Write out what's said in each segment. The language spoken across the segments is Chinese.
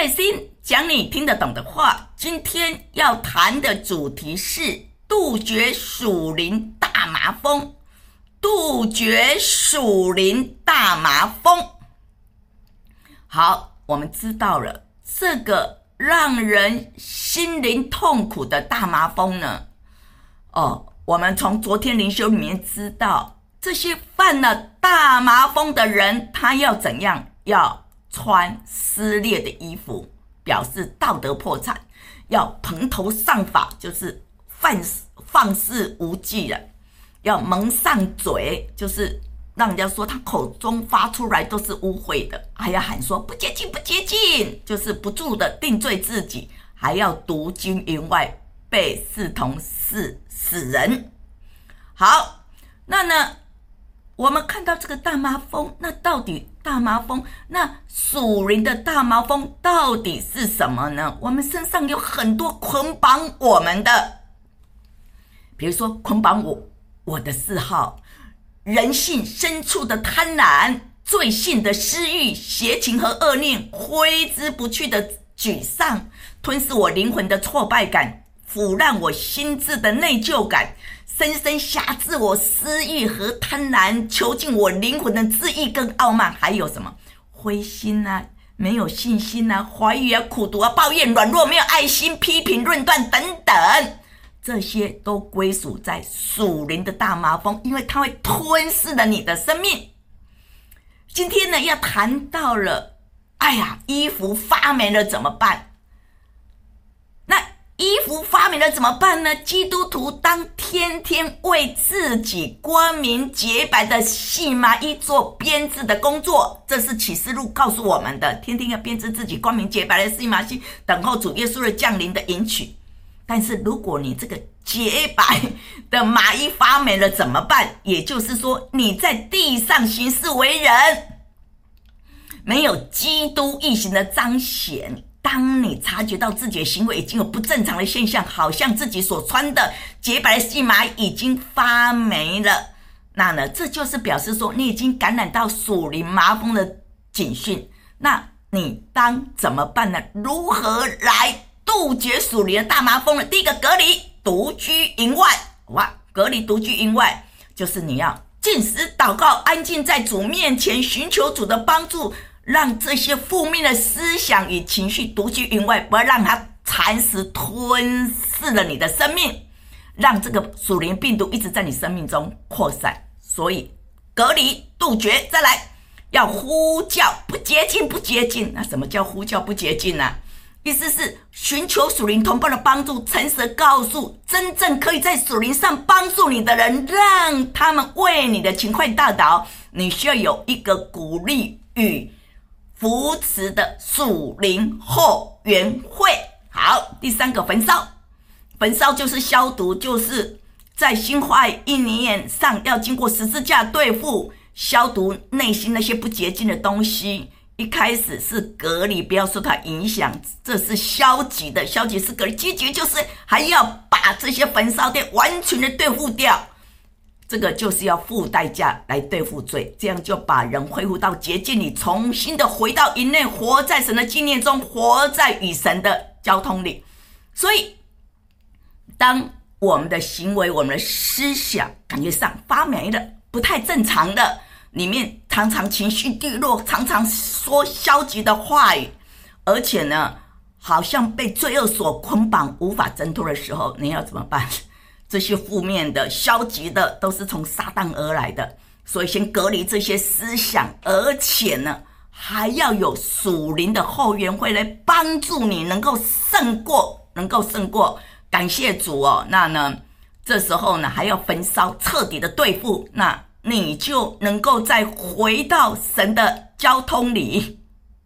最新讲你听得懂的话。今天要谈的主题是杜绝属灵大麻风。杜绝属灵大麻风。好，我们知道了这个让人心灵痛苦的大麻风呢，我们从昨天灵修里面知道，这些犯了大麻风的人，他要怎样？要穿撕裂的衣服，表示道德破产；要蓬头丧发，就是放肆无忌了；要蒙上嘴，就是让人家说他口中发出来都是污秽的；还要喊说不洁净不洁净，就是不住的定罪自己；还要独居营外，被视同是死人。好，那呢我们看到这个大麻风，那到底大麻风，那属灵的大麻风到底是什么呢？我们身上有很多捆绑我们的，比如说捆绑我的嗜好，人性深处的贪婪，罪性的私欲，邪情和恶念，挥之不去的沮丧，吞噬我灵魂的挫败感，腐烂我心智的内疚感，深深辖制我私欲和贪婪，囚禁我灵魂的自义跟傲慢。还有什么灰心啊，没有信心啊，怀疑啊，苦毒啊，抱怨，软弱，没有爱心，批评论断等等，这些都归属在属灵的大麻风，因为它会吞噬了你的生命。今天呢要谈到了，衣服发霉了怎么办？那衣服发霉了怎么办呢？基督徒当天天为自己光明洁白的细麻衣做编织的工作，这是启示录告诉我们的，天天要编织自己光明洁白的细麻衣，等候主耶稣的降临的迎娶。但是如果你这个洁白的麻衣发霉了怎么办？也就是说你在地上行事为人没有基督义行的彰显，当你察觉到自己的行为已经有不正常的现象，好像自己所穿的洁白的细麻已经发霉了，那呢这就是表示说你已经感染到属灵麻风的警讯。那你当怎么办呢？如何来杜绝属灵的大麻风呢？第一个，隔离，独居营外。隔离独居营外，就是你要禁食祷告，安静在主面前，寻求主的帮助，让这些负面的思想与情绪独居营外，不要让它蚕食吞噬了你的生命，让这个属灵病毒一直在你生命中扩散。所以隔离杜绝。再来要呼叫，不洁净不洁净。那什么叫呼叫不洁净呢？意思是寻求属灵同伴的帮助，诚实告诉真正可以在属灵上帮助你的人，让他们为你的情况代祷。你需要有一个鼓励与扶持的属灵后援会。好，第三个，焚烧。焚烧就是消毒，就是在心怀意念上要经过十字架对付，消毒内心那些不洁净的东西。一开始是隔离，不要受它影响，这是消极的，消极是隔离，积极就是还要把这些焚烧掉，完全的对付掉。这个就是要付代价来对付罪，这样就把人恢复到洁净里，重新的回到营内，活在神的纪念中，活在与神的交通里。所以当我们的行为，我们的思想感觉上发霉了，不太正常的，里面常常情绪低落，常常说消极的话语，而且呢好像被罪恶所捆绑，无法挣脱的时候，你要怎么办？这些负面的消极的都是从撒旦而来的，所以先隔离这些思想，而且呢还要有属灵的后援会来帮助你能够胜过，感谢主哦。那呢这时候呢还要焚烧，彻底的对付，那你就能够再回到神的交通里。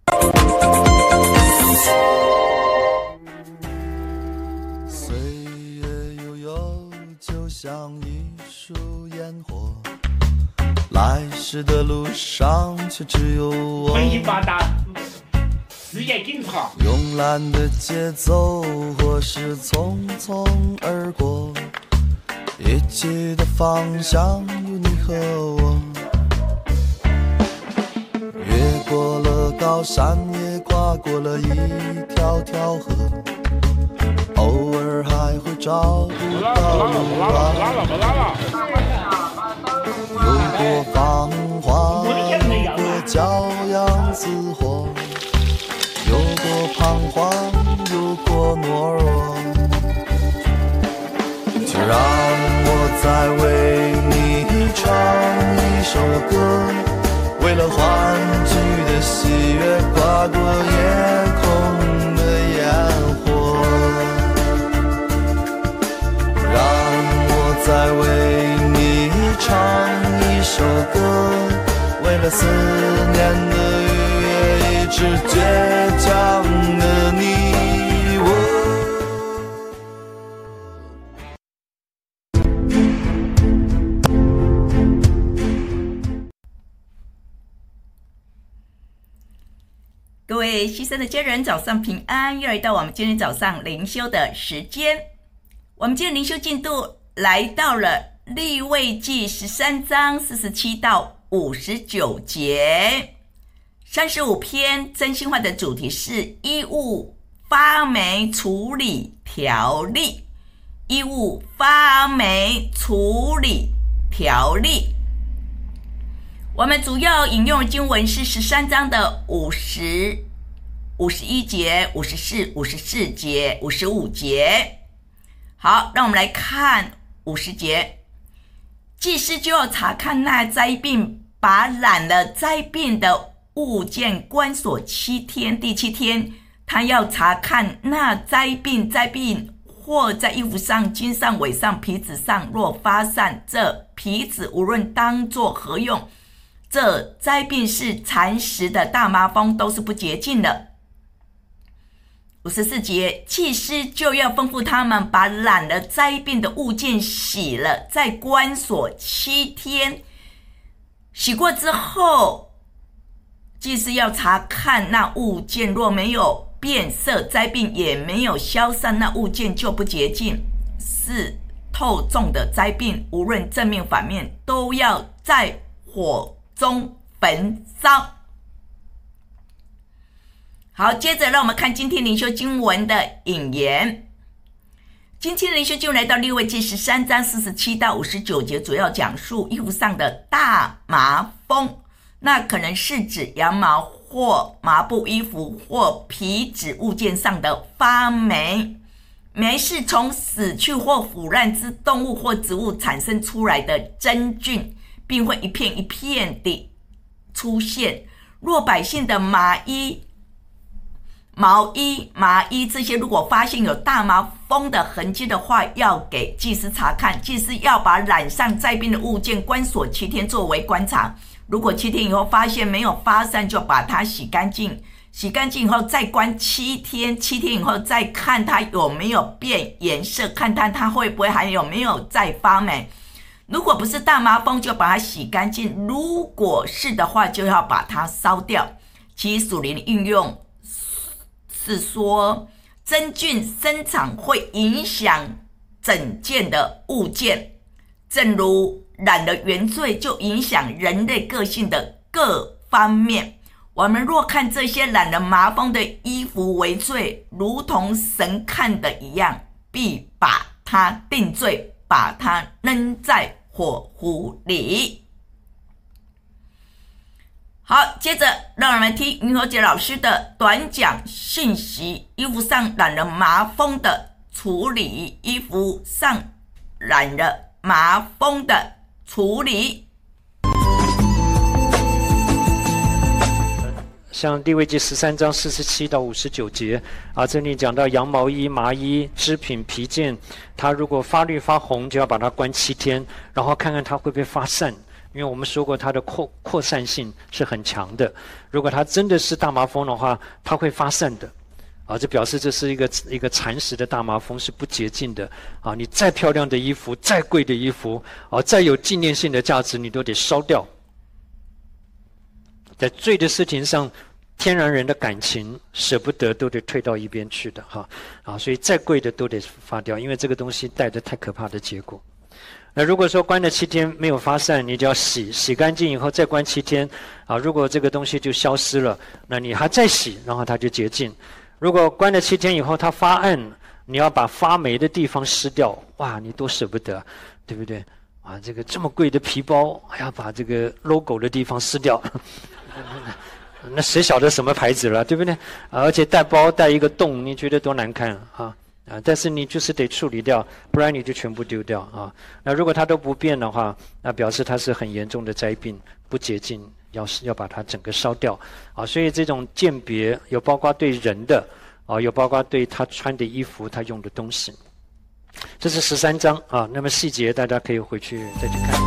岁月悠悠，就像一束烟火，来时的路上却只有我。 分析八大事业警察， 慵懒的节奏，或是匆匆而过，一起的方向有你和我。越过了高山也跨过了一条条河，偶尔还会找不到路啊。有过繁华，有过骄阳似火，有过彷徨，有过懦弱。就让我再为你唱一首歌，为了欢聚的喜悦，跨过夜空的烟火。让我再为你唱一首歌，为了思念的愉悦，一直倔强的你我。 各位牺牲的家人，早上平安！又来到我们今天早上灵修的时间。我们今天灵修进度来到了利未记13章47到59节。35篇真心话的主题是衣物发霉处理条例。衣物发霉处理条例。我们主要引用的经文是13章的50、51节、54、54节、55节。好，让我们来看50节。祭司就要查看那灾病，把染了灾病的物件关锁7天，第7天，他要查看那灾病或在衣服上、襟上、尾上、皮子上若发散，这皮子无论当作何用，这灾病是蚕食的大麻风，都是不洁净的。54节，祭司就要吩咐他们把染了灾病的物件洗了，再关锁7天。洗过之后，祭司要查看那物件，若没有变色，灾病也没有消散，那物件就不洁净，是透重的灾病，无论正面反面，都要在火中焚烧。好，接着让我们看今天灵修经文的引言。今天灵修经文来到利未记13章47到59节，主要讲述衣服上的大麻风。那可能是指羊毛或麻布衣服或皮质物件上的发霉。霉是从死去或腐烂之动物或植物产生出来的真菌，并会一片一片地出现。若百姓的麻衣、麻衣这些如果发现有大麻风的痕迹的话，要给祭司查看。祭司要把染上灾病的物件关锁7天作为观察。如果7天以后发现没有发散，就把它洗干净。洗干净以后再关7天，7天以后再看它有没有变颜色，看它会不会还有没有再发霉。如果不是大麻风，就把它洗干净；如果是的话，就要把它烧掉。其属灵的应用是说，真菌生长会影响整件的物件，正如染了原罪就影响人类个性的各方面。我们若看这些染了麻风的衣服为罪，如同神看的一样，必把它定罪，把它扔在火湖里。好，接着让我们听云和杰老师的短讲信息：衣服上染了麻风的处理，衣服上染了麻风的处理。 像利未记13章47到59节啊，这里讲到羊毛衣、麻衣、织品、皮件，它如果发绿发红，就要把它关7天，然后看看它会不会发散。因为我们说过它的扩散性是很强的，如果它真的是大麻风的话，它会发散的，啊，这表示这是一个蚕食的大麻风，是不洁净的，啊，你再漂亮的衣服，再贵的衣服，啊，再有纪念性的价值，你都得烧掉。在罪的事情上，天然人的感情舍不得，都得退到一边去的，哈，啊，所以再贵的都得发掉，因为这个东西带着太可怕的结果。 那如果说关了7天没有发散，你就要洗，洗干净以后再关7天啊。如果这个东西就消失了，那你还再洗，然后它就洁净。如果关了7天以后它发暗，你要把发霉的地方撕掉。哇，你多舍不得，对不对？啊，这个这么贵的皮包还要把这个 logo 的地方撕掉，那谁晓得什么牌子了，对不对？而且带包带一个洞，你觉得多难看啊！但是你就是得处理掉，不然你就全部丢掉啊。那如果它都不变的话，那表示它是很严重的灾病，不洁净，要把它整个烧掉啊。所以这种鉴别有包括对人的啊，有包括对他穿的衣服、他用的东西。这是13章啊。那么细节大家可以回去再去看。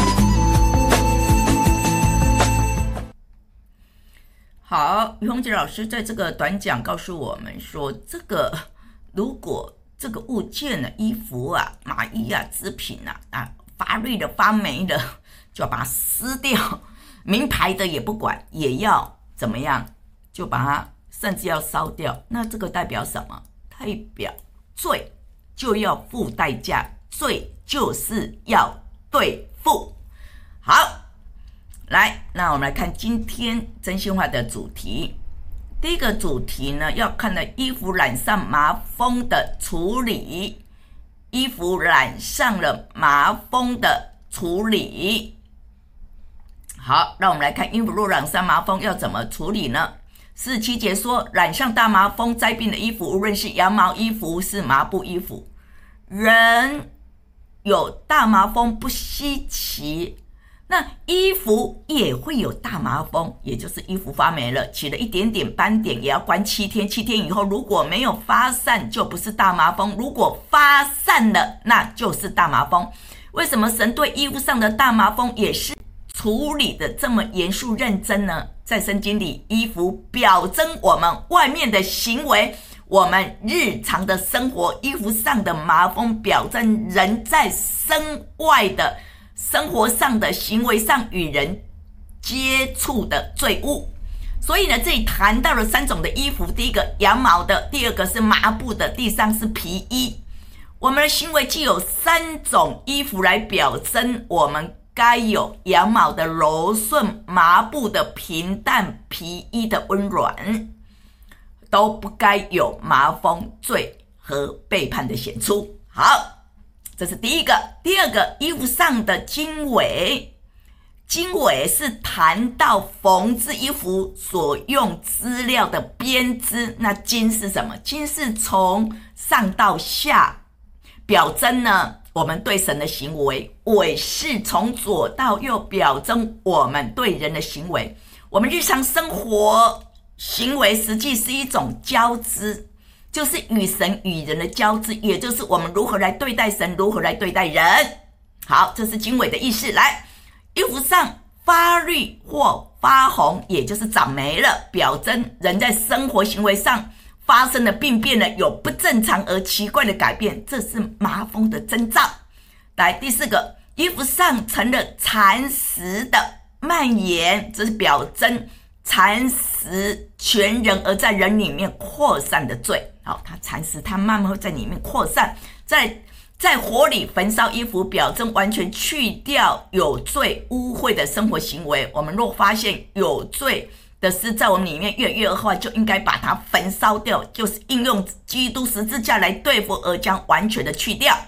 好，于洪杰老师在这个短讲告诉我们说，如果这个物件呢，衣服啊、麻衣啊、织品啊，发绿的、发霉的，就要把它撕掉。名牌的也不管，也要怎么样，就把它甚至要烧掉。那这个代表什么？代表罪就要付代价，罪就是要对付。好，来，那我们来看今天真心话的主题。第一个主题呢，要看的衣服染上麻风的处理。衣服染上了麻风的处理。好，让我们来看衣服若染上麻风要怎么处理呢？47节说，染上大麻风灾病的衣服，无论是羊毛衣服是麻布衣服，人有大麻风不稀奇，那衣服也会有大麻风，也就是衣服发霉了，起了一点点斑点，也要关7天。7天以后如果没有发散，就不是大麻风；如果发散了，那就是大麻风。为什么神对衣服上的大麻风也是处理的这么严肃认真呢？在圣经里，衣服表征我们外面的行为，我们日常的生活，衣服上的麻风表征人在身外的生活上的行为上与人接触的罪物。所以呢，这里谈到了3种的衣服，第一个羊毛的，第二个是麻布的，第三是皮衣。我们的行为既有3种衣服来表征我们该有羊毛的柔顺，麻布的平淡，皮衣的温软，都不该有麻风罪和背叛的显出。好，这是第一个。第二个，衣服上的经纬。经纬是谈到缝制衣服所用资料的编织。那经是什么？经是从上到下，表征呢我们对神的行为。纬是从左到右，表征我们对人的行为。我们日常生活行为实际是一种交织，就是与神与人的交织，也就是我们如何来对待神，如何来对待人。好，这是经纬的意思。来，衣服上发绿或发红，也就是长霉了，表征人在生活行为上发生了病变了，有不正常而奇怪的改变，这是麻风的征兆。来，第4个，衣服上成了蚕食的蔓延，这是表征蚕食全人而在人里面扩散的罪。好，它蚕食，它慢慢会在里面扩散，在火里焚烧衣服，表征完全去掉有罪污秽的生活行为。我们若发现有罪的事在我们里面越来越恶化，就应该把它焚烧掉，就是应用基督十字架来对付，而将完全的去掉。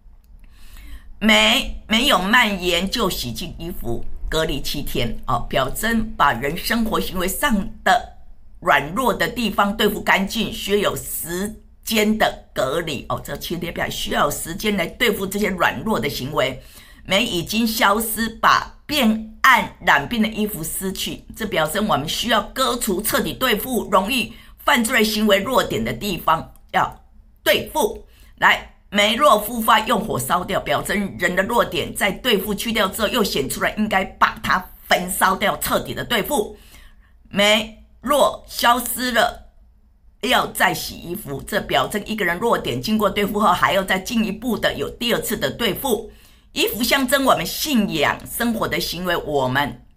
没有蔓延就洗净衣服，隔离7天，表征把人生活行为上的软弱的地方对付干净，需要有时间的隔离。这7天表需要有时间来对付这些软弱的行为。霉已经消失，把变暗染病的衣服撕去，这表征我们需要割除，彻底对付容易犯罪行为弱点的地方，要对付。来，霉若复发，用火烧掉，表征人的弱点在对付去掉之后又显出来，应该把它焚烧掉，彻底的对付。霉若消失了，要再洗衣服，这表征一个人弱点经过对付后，还要再进一步的有第2次的对付。衣服象征我们信仰生活的行为，我们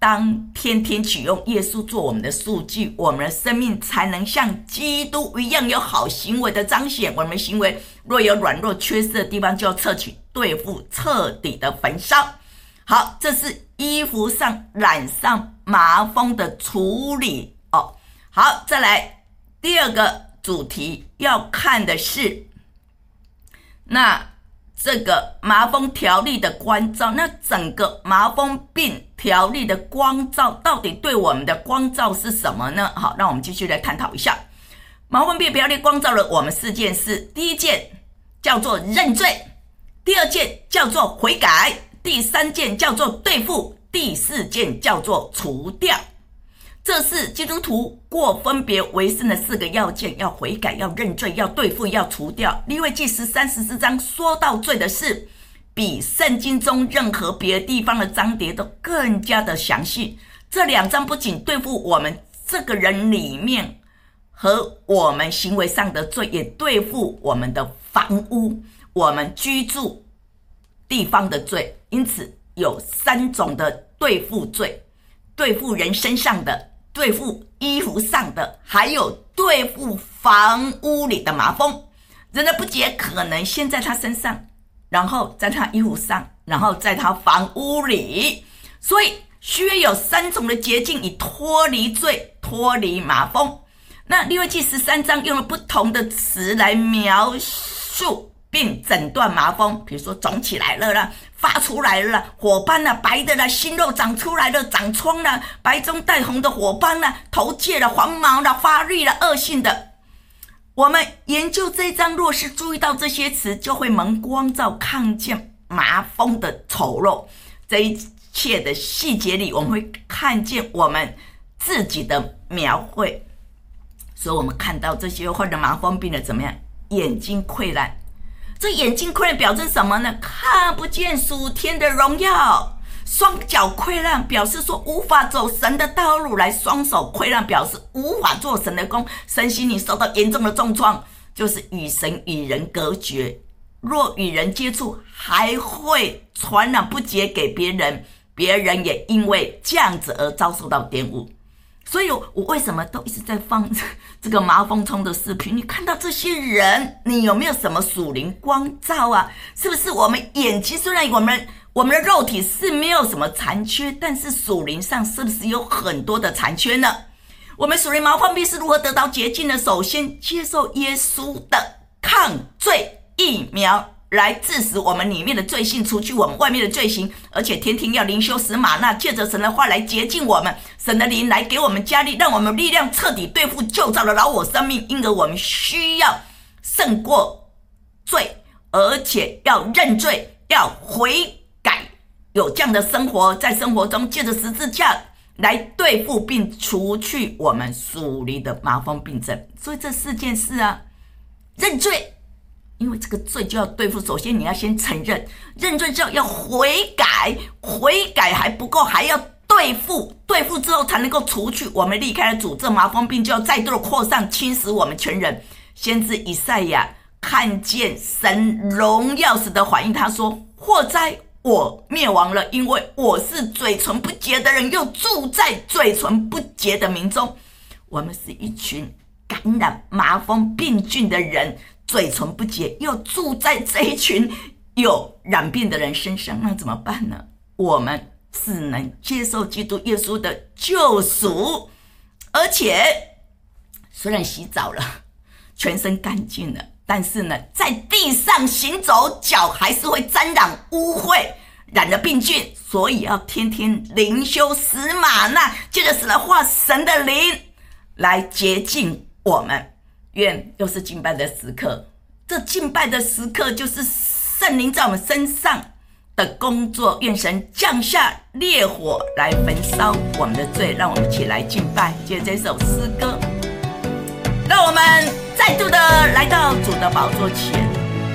当天天启用耶稣做我们的数据，我们的生命才能像基督一样有好行为的彰显。我们的行为若有软弱缺失的地方，就要撤去，对付，彻底的焚烧。好，这是衣服上染上麻风的处理哦。好，再来第二个主题要看的是那这个麻风条例的光照。那整个麻风病条例的光照到底对我们的光照是什么呢？好，让我们继续来探讨一下。麻风病条例光照了我们4件事，第一件叫做认罪，第二件叫做悔改，第3件叫做对付，第4件叫做除掉。这是基督徒过分别为圣的4个要件，要悔改，要认罪，要对付，要除掉。利未记13、14章说到罪的事，比圣经中任何别的地方的章节都更加的详细。这2章不仅对付我们这个人里面和我们行为上的罪，也对付我们的房屋，我们居住地方的罪。因此有3种的对付罪，对付人身上的，对付衣服上的，还有对付房屋里的麻风。人的不洁可能先在他身上，然后在他衣服上，然后在他房屋里，所以需要有3种的洁净，以脱离罪，脱离麻风。那利未记13章用了不同的词来描述并诊断麻风，比如说肿起来了啦，发出来了啦，火斑啦，白的啦，新肉长出来了，长疮啦，白中带红的火斑啦，头疥啦，黄毛啦，发绿啦，恶性的。我们研究这一章，若是注意到这些词，就会蒙光照，看见麻风的丑陋。这一切的细节里，我们会看见我们自己的描绘。所以我们看到这些患了麻风病的怎么样？眼睛溃烂。这眼睛溃烂表示什么呢？看不见属天的荣耀。双脚溃烂表示说无法走神的道路来，双手溃烂表示无法做神的工，身心灵受到严重的重创，就是与神与人隔绝。若与人接触，还会传染不洁给别人，别人也因为这样子而遭受到玷污。所以我为什么都一直在放这个麻风虫的视频？你看到这些人，你有没有什么属灵光照啊？是不是我们眼睛虽然我们的肉体是没有什么残缺，但是属灵上是不是有很多的残缺呢？我们属灵麻风病是如何得到洁净呢？首先接受耶稣的抗罪疫苗，来致使我们里面的罪性，除去我们外面的罪行，而且天天要灵修使马纳，借着神的话来洁净我们，神的灵来给我们加力，让我们力量彻底对付旧造的老我生命。因而我们需要胜过罪，而且要认罪，要悔改，有这样的生活，在生活中借着十字架来对付并除去我们属灵的麻风病症。所以这4件事啊，认罪，因为这个罪就要对付，首先你要先承认，认罪之后要悔改，悔改还不够，还要对付，对付之后才能够除去。我们离开了主，这麻风病就要再度的扩散，侵蚀我们全人。先知以赛亚看见神荣耀时的反应，他说：祸哉，我灭亡了，因为我是嘴唇不洁的人，又住在嘴唇不洁的民中。我们是一群感染麻风病菌的人，嘴唇不洁，又住在这一群有染病的人身上，那怎么办呢？我们只能接受基督耶稣的救赎，而且虽然洗澡了，全身干净了，但是呢，在地上行走，脚还是会沾染污秽，染了病菌，所以要天天灵修使马纳，借着神的话，神的灵来洁净我们。愿又是敬拜的时刻，这敬拜的时刻就是圣灵在我们身上的工作，愿神降下烈火来焚烧我们的罪。让我们一起来敬拜，借这首诗歌，让我们再度的来到主的宝座前，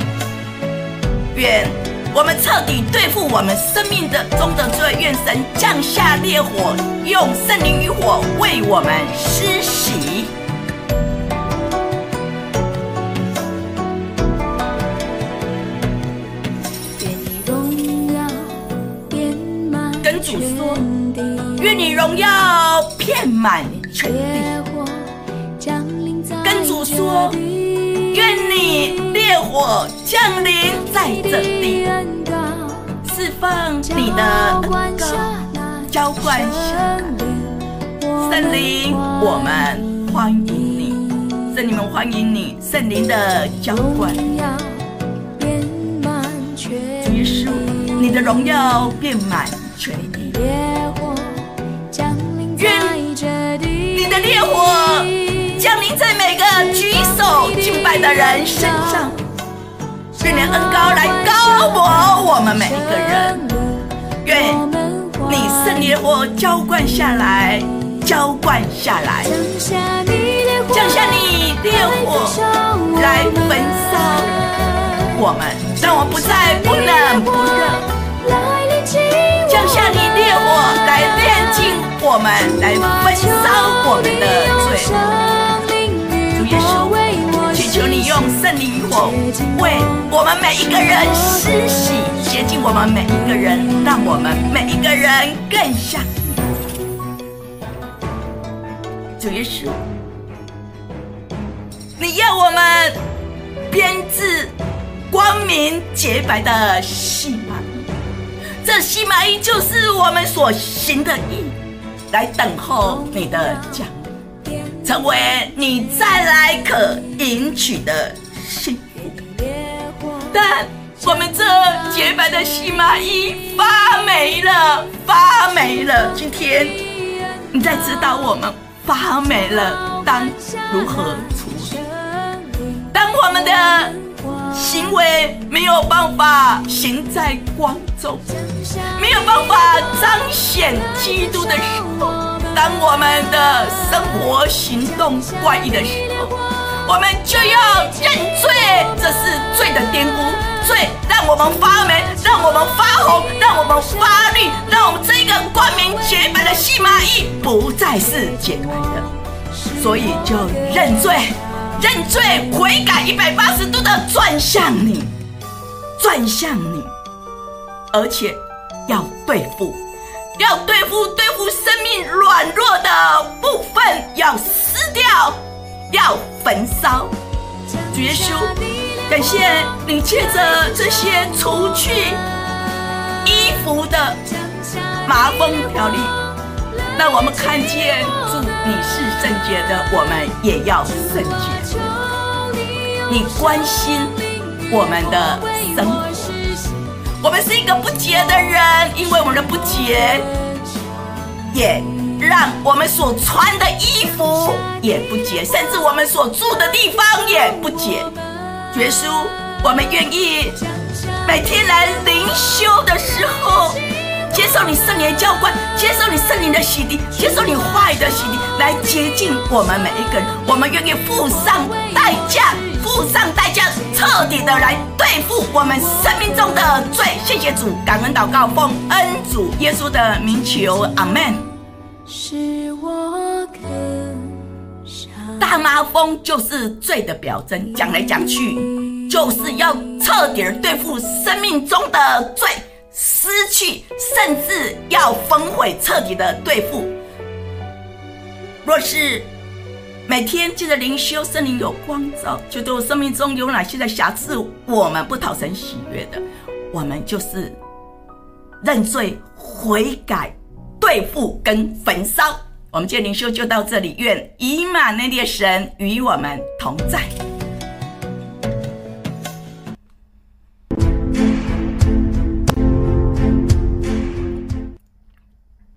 愿我们彻底对付我们生命中的罪，愿神降下烈火，用圣灵与火为我们施洗。跟主说， 愿你荣耀遍满全地。跟主说，愿你烈火降临在这地，释放你的恩膏，浇灌下来。圣灵，我们欢迎你，圣灵们欢迎你，圣灵的浇灌。主耶稣，你的荣耀遍满全地，愿你的烈火降临在每个举手敬拜的人身上，愿你的恩膏来膏抹我们每一个人，愿你圣灵的火浇灌下来，浇灌下来，降下你烈火来焚烧我们，让我不再不冷不热。降下你烈火来炼净我们，来焚烧我们的罪。主耶稣，祈求你用圣灵火为我们每一个人施洗，洁净我们每一个人，让我们每一个人更像主耶稣。你要我们编织光明洁白的细麻衣，这细麻衣就是我们所行的义，来等候你的降临，成为你再来可迎娶的幸福。但我们这洁白的细麻衣发霉了，发霉了。今天你在指导我们，发霉了当如何处理？当我们的行为没有办法行在光中，没有办法彰显基督的时候，当我们的生活行动怪异的时候，我们就要认罪。这是罪的玷污，罪让我们发霉，让我们发红，让我们发绿，让我们这个光明洁白的细麻衣不再是洁白的，所以就认罪，认罪悔改180度的转向你，转向你，而且要对付生命软弱的部分，要撕掉，要焚烧。主耶稣，感谢你借着这些除去衣服的麻风条例，让我们看见主你是圣洁的，我们也要圣洁。你关心我们的生活，我们是一个不洁的人，因为我们的不洁也让我们所穿的衣服也不洁，甚至我们所住的地方也不洁。主耶稣，我们愿意每天来灵修的时候，接受你圣灵的浇灌，接受你圣灵的洗涤，接受你话语的洗涤，来洁净我们每一个人。我们愿意付上代价，彻底的来对付我们生命中的罪。谢谢主，感恩祷告，奉恩主耶稣的名求，阿们。大麻风就是罪的表征，讲来讲去就是要彻底的对付生命中的罪，失去，甚至要焚毁，彻底的对付。若是每天记得灵修，圣灵有光照，就对我生命中有哪些的瑕疵我们不讨神喜悦的，我们就是认罪悔改，对付跟焚烧。我们今天灵修就到这里，愿以马内利的神与我们同在。